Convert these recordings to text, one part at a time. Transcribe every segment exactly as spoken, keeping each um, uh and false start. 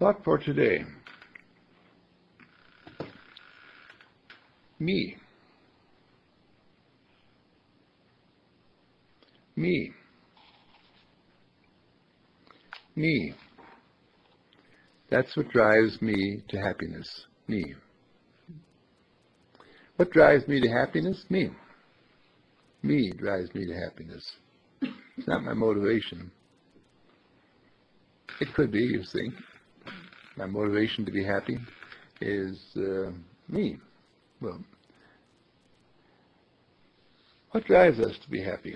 Thought for today. Me. Me. Me. That's what drives me to happiness. Me. What drives me to happiness? Me. Me drives me to happiness. It's not my motivation. It could be, you see. My motivation to be happy is uh, me. Well, what drives us to be happy?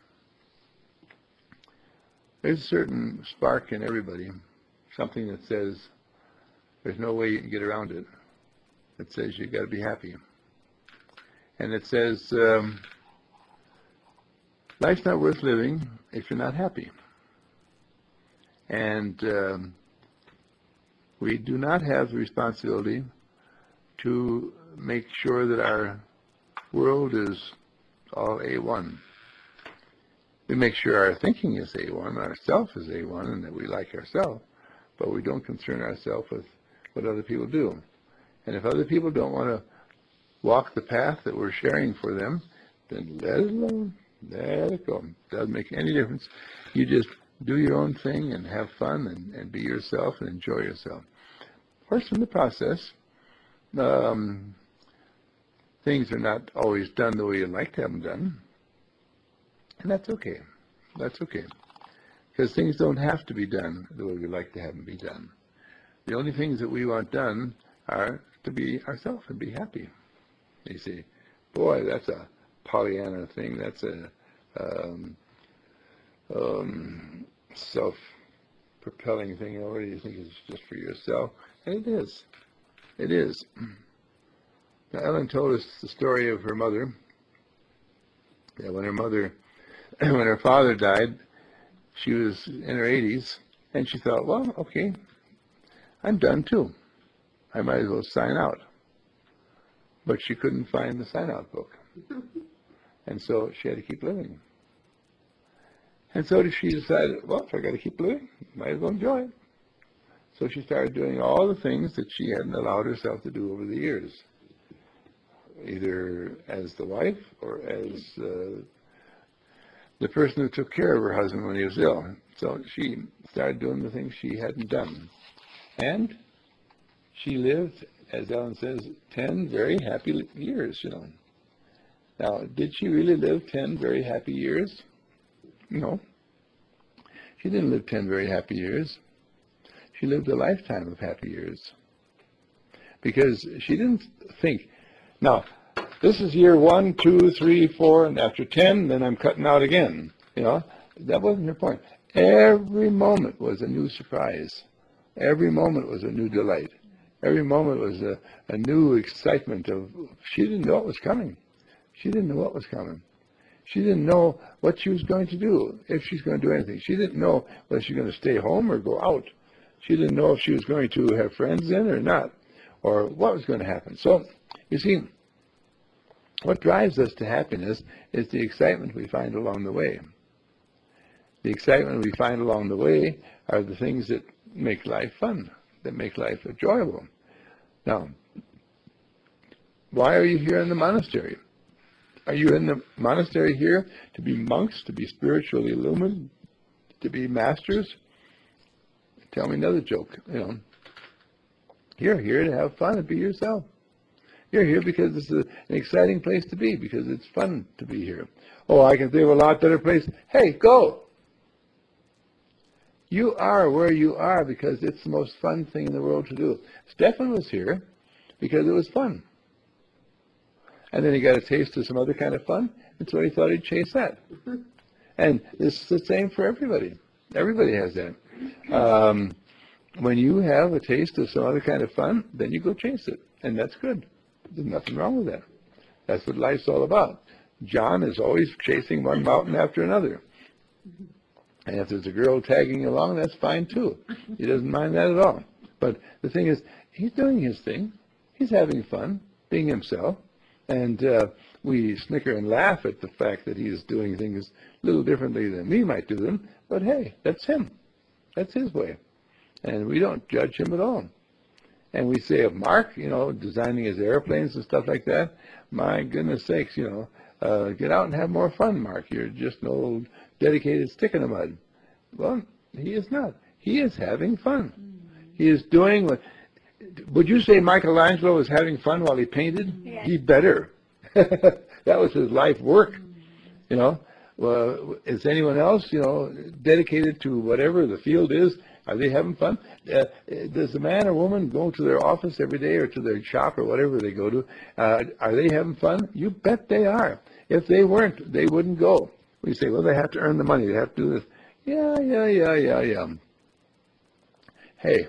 There's a certain spark in everybody, something that says there's no way you can get around it. It says you've got to be happy. And it says um, life's not worth living if you're not happy. And um, we do not have the responsibility to make sure that our world is all A one. We make sure our thinking is A one, our self is A one, and that we like ourselves, but we don't concern ourselves with what other people do. And if other people don't want to walk the path that we're sharing for them, then let it alone. Let it go. It doesn't make any difference. You just do your own thing and have fun and, and be yourself and enjoy yourself. Of course, in the process, um, things are not always done the way you'd like to have them done. And that's okay. That's okay. Because things don't have to be done the way we like to have them be done. The only things that we want done are to be ourselves and be happy. You see, boy, that's a Pollyanna thing. That's a um, um, self-propelling thing. What do you think is just for yourself? And it is. It is. Now, Ellen told us the story of her mother. Yeah, when her mother, when her father died, she was in her eighties, and she thought, well, okay, I'm done too. I might as well sign out. But she couldn't find the sign-out book. And so she had to keep living. And so she decided, well, if I got to keep living, might as well enjoy it. So she started doing all the things that she hadn't allowed herself to do over the years, either as the wife or as uh, the person who took care of her husband when he was ill. So she started doing the things she hadn't done. And she lived, as Ellen says, ten very happy years, you know. Now, did she really live ten very happy years? No. She didn't live ten very happy years. She lived a lifetime of happy years. Because she didn't think, now, this is year one, two, three, four, and after ten, then I'm cutting out again. You know, that wasn't her point. Every moment was a new surprise. Every moment was a new delight. Every moment was a, a new excitement of, she didn't know what was coming. She didn't know what was coming. She didn't know what she was going to do, if she's going to do anything. She didn't know whether she was going to stay home or go out. She didn't know if she was going to have friends in or not, or what was going to happen. So, you see, what drives us to happiness is the excitement we find along the way. The excitement we find along the way are the things that make life fun, that make life enjoyable. Now, why are you here in the monastery? Are you in the monastery here to be monks, to be spiritually illumined, to be masters? Tell me another joke, you know. You're here to have fun and be yourself. You're here because it's a, an exciting place to be, because it's fun to be here. Oh, I can think of a lot better place. Hey, go! You are where you are because it's the most fun thing in the world to do. Stefan was here because it was fun. And then he got a taste of some other kind of fun, and so he thought he'd chase that. And this is the same for everybody. Everybody has that. Um, when you have a taste of some other kind of fun, then you go chase it, and that's good. There's nothing wrong with that. That's what life's all about. John is always chasing one mountain after another. And if there's a girl tagging along, that's fine too. He doesn't mind that at all. But the thing is, he's doing his thing. He's having fun, being himself. And uh, we snicker and laugh at the fact that he's doing things a little differently than we might do them. But hey, that's him. That's his way. and we don't judge him at all. And we say of Mark, you know, designing his airplanes and stuff like that, my goodness sakes, you know, uh, get out and have more fun, Mark. You're just an old dedicated stick in the mud. Well, he is not. He is having fun. He is doing what, would you say Michelangelo was having fun while he painted? Yes. He better. That was his life work, you know. Well, is anyone else, you know, dedicated to whatever the field is? Are they having fun? Uh, does a man or woman go to their office every day or to their shop or whatever they go to? Uh, are they having fun? You bet they are. If they weren't, they wouldn't go. We say, well, they have to earn the money. They have to do this. Yeah, yeah, yeah, yeah, yeah. Hey,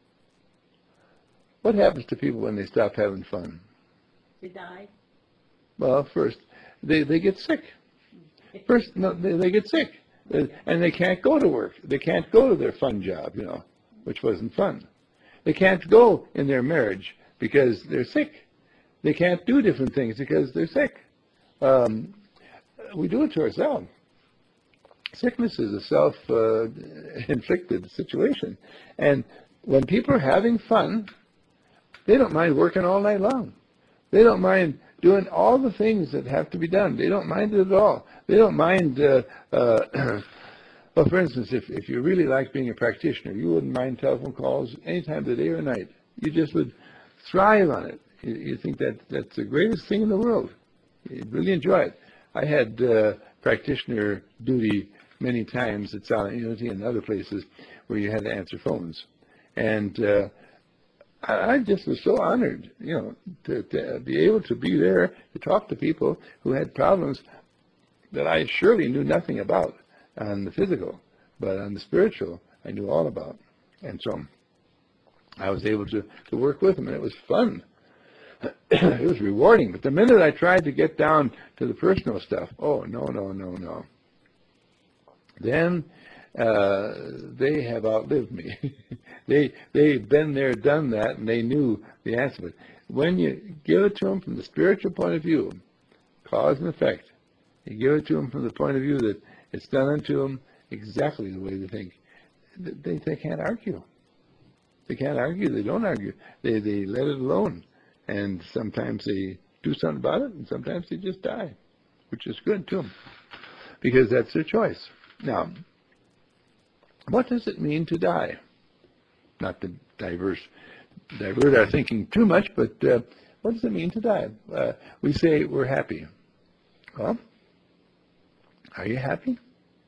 what happens to people when they stop having fun? They die. Well, first, they, they get sick. First, no, they, they get sick. And they can't go to work. They can't go to their fun job, you know, which wasn't fun. They can't go in their marriage because they're sick. They can't do different things because they're sick. Um, we do it to ourselves. Sickness is a self-inflicted uh, situation. And when people are having fun, they don't mind working all night long. They don't mind doing all the things that have to be done. They don't mind it at all. They don't mind, uh, uh, well, for instance, if, if you really like being a practitioner, you wouldn't mind telephone calls any time of the day or night. You just would thrive on it. You, you think that that's the greatest thing in the world. You'd really enjoy it. I had uh, practitioner duty many times at Silent Unity and other places where you had to answer phones. And uh, I, I just was so honored, you know, to, to be able to be there to talk to people who had problems that I surely knew nothing about on the physical, but on the spiritual, I knew all about. And so I was able to, to work with them, and it was fun. It was rewarding. But the minute I tried to get down to the personal stuff, oh, no, no, no, no. Then uh, they have outlived me. they, they've been there, done that, and they knew the answer. But when you give it to them from the spiritual point of view, cause and effect, you give it to them from the point of view that it's done unto them exactly the way they think, they, they can't argue. They can't argue. They don't argue. They, they let it alone. And sometimes they do something about it, and sometimes they just die, which is good to them, because that's their choice. Now, what does it mean to die? Not to diverse, divert our thinking too much, but uh, what does it mean to die? Uh, we say we're happy. Well, are you happy?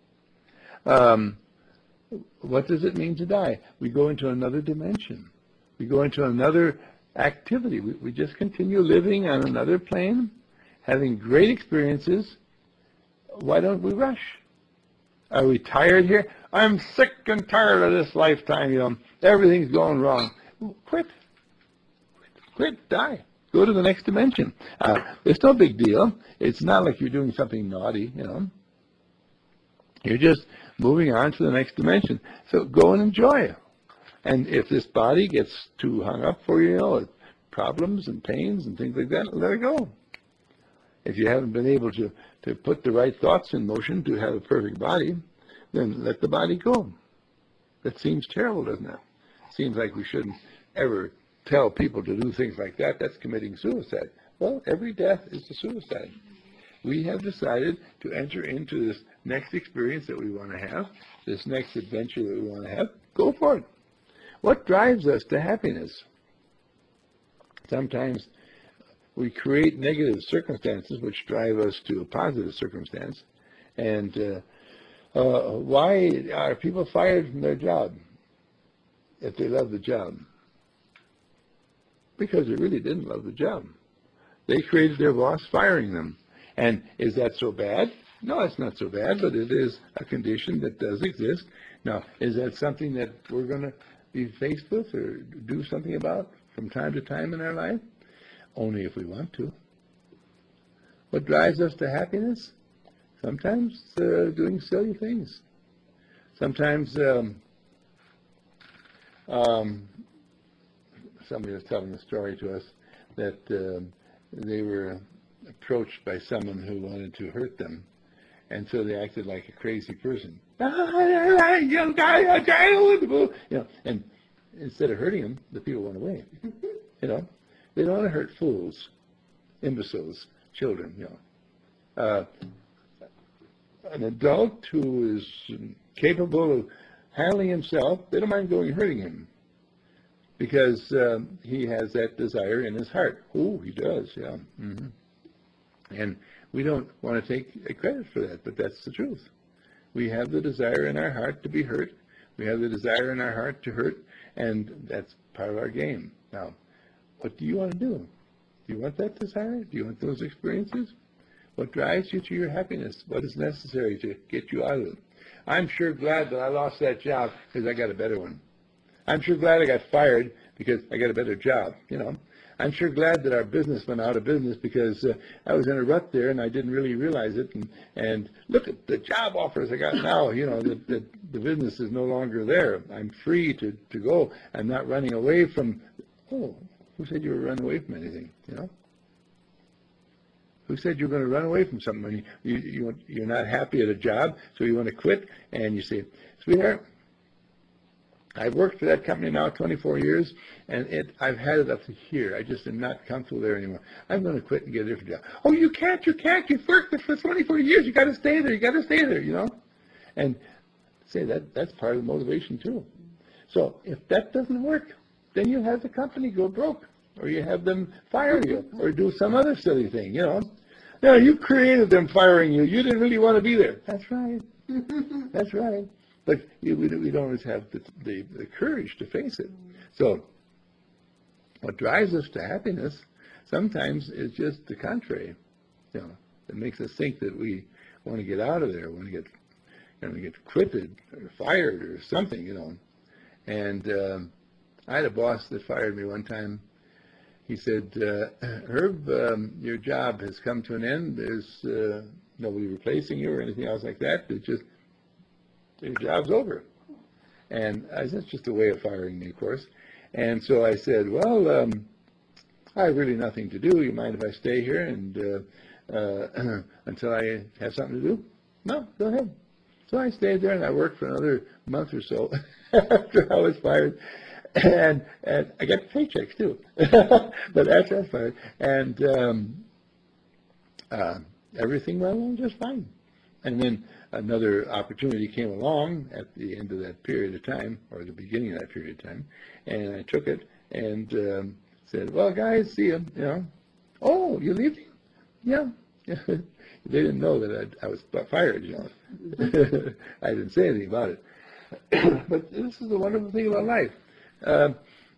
Um, what does it mean to die? We go into another dimension. We go into another activity. We, we just continue living on another plane, having great experiences. Why don't we rush? Are we tired here? I'm sick and tired of this lifetime, you know. Everything's going wrong. Quit. Quit. Quit. Die. Go to the next dimension. Uh, it's no big deal. It's not like you're doing something naughty, you know. You're just moving on to the next dimension. So go and enjoy it. And if this body gets too hung up for you, you know, with problems and pains and things like that, let it go. If you haven't been able to, to put the right thoughts in motion to have a perfect body, then let the body go. That seems terrible, doesn't it? Seems like we shouldn't ever tell people to do things like that. That's committing suicide. Well, every death is a suicide. We have decided to enter into this next experience that we want to have, this next adventure that we want to have. Go for it. What drives us to happiness? Sometimes we create negative circumstances which drive us to a positive circumstance. And uh, uh, why are people fired from their job if they love the job? Because they really didn't love the job. They created their boss firing them. And is that so bad? No, it's not so bad, but it is a condition that does exist. Now, is that something that we're going to be faced with or do something about from time to time in our life? Only if we want to. What drives us to happiness? Sometimes uh, doing silly things. Sometimes um, um, somebody was telling a story to us that uh, they were approached by someone who wanted to hurt them, and so they acted like a crazy person. You know, and instead of hurting them, the people went away. You know, they don't want to hurt fools, imbeciles, children. You know, uh, an adult who is capable of handling himself, they don't mind going and hurting him, because um, he has that desire in his heart. Oh, he does, yeah. Mm-hmm. And we don't want to take credit for that, but that's the truth. We have the desire in our heart to be hurt. We have the desire in our heart to hurt, and that's part of our game. Now, what do you want to do? Do you want that desire? Do you want those experiences? What drives you to your happiness? What is necessary to get you out of it? I'm sure glad that I lost that job because I got a better one. I'm sure glad I got fired because I got a better job, you know. I'm sure glad that our business went out of business because uh, I was in a rut there and I didn't really realize it. And, and look at the job offers I got now. You know, the, the, the business is no longer there. I'm free to, to go. I'm not running away from, oh, who said you were running away from anything, you know? Who said you're going to run away from something? You, you, you, you're not happy at a job, so you want to quit, and you say, sweetheart, I've worked for that company now twenty-four years, and it, I've had it up to here. I just am not comfortable there anymore. I'm going to quit and get a different job. Oh, you can't, you can't. You've worked there for twenty-four years. You got to stay there. You got to stay there, you know. And say that that's part of the motivation too. So if that doesn't work, then you have the company go broke, or you have them fire you, or do some other silly thing, you know. No, you created them firing you. You didn't really want to be there. That's right. That's right. But we, we don't always have the, the, the courage to face it. So what drives us to happiness sometimes is just the contrary. You know, it makes us think that we want to get out of there, want to get, you know, get quitted or fired or something, you know. And um, I had a boss that fired me one time. He said, uh, Herb, um, your job has come to an end. There's uh, nobody replacing you or anything else like that. It's just, your job's over. And I said, that's just a way of firing me, of course. And so I said, well, um, I have really nothing to do. You mind if I stay here and uh, uh, until I have something to do? No, go ahead. So I stayed there and I worked for another month or so after I was fired. And, and I got paychecks too, but after I was fired, and um, uh, everything went along just fine. And then another opportunity came along at the end of that period of time, or the beginning of that period of time, and I took it and um, said, "Well, guys, see you." You know, "Oh, you leaving?" "Yeah." They didn't know that I, I was fired. You know, I didn't say anything about it. But this is the wonderful thing about life. Uh,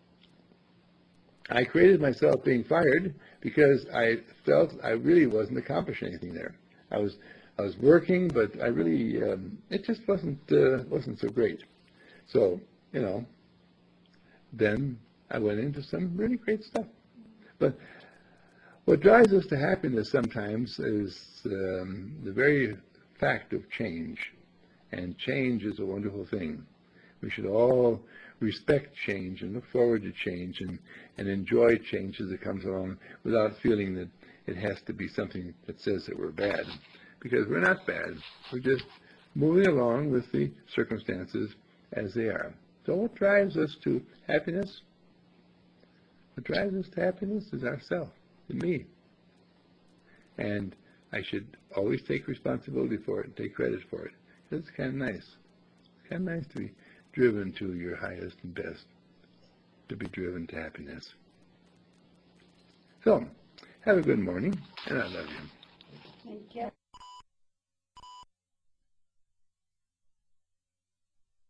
I created myself being fired because I felt I really wasn't accomplishing anything there. I was I was working, but I really um, it just wasn't uh, wasn't so great. So you know, then I went into some really great stuff. But what drives us to happiness sometimes is um, the very fact of change, and change is a wonderful thing. We should all respect change and look forward to change and, and enjoy change as it comes along without feeling that it has to be something that says that we're bad. Because we're not bad. We're just moving along with the circumstances as they are. So what drives us to happiness? What drives us to happiness is ourself, and me. And I should always take responsibility for it and take credit for it. Because it's kind of nice. It's kind of nice to be driven to your highest and best, to be driven to happiness. So, have a good morning, and I love you.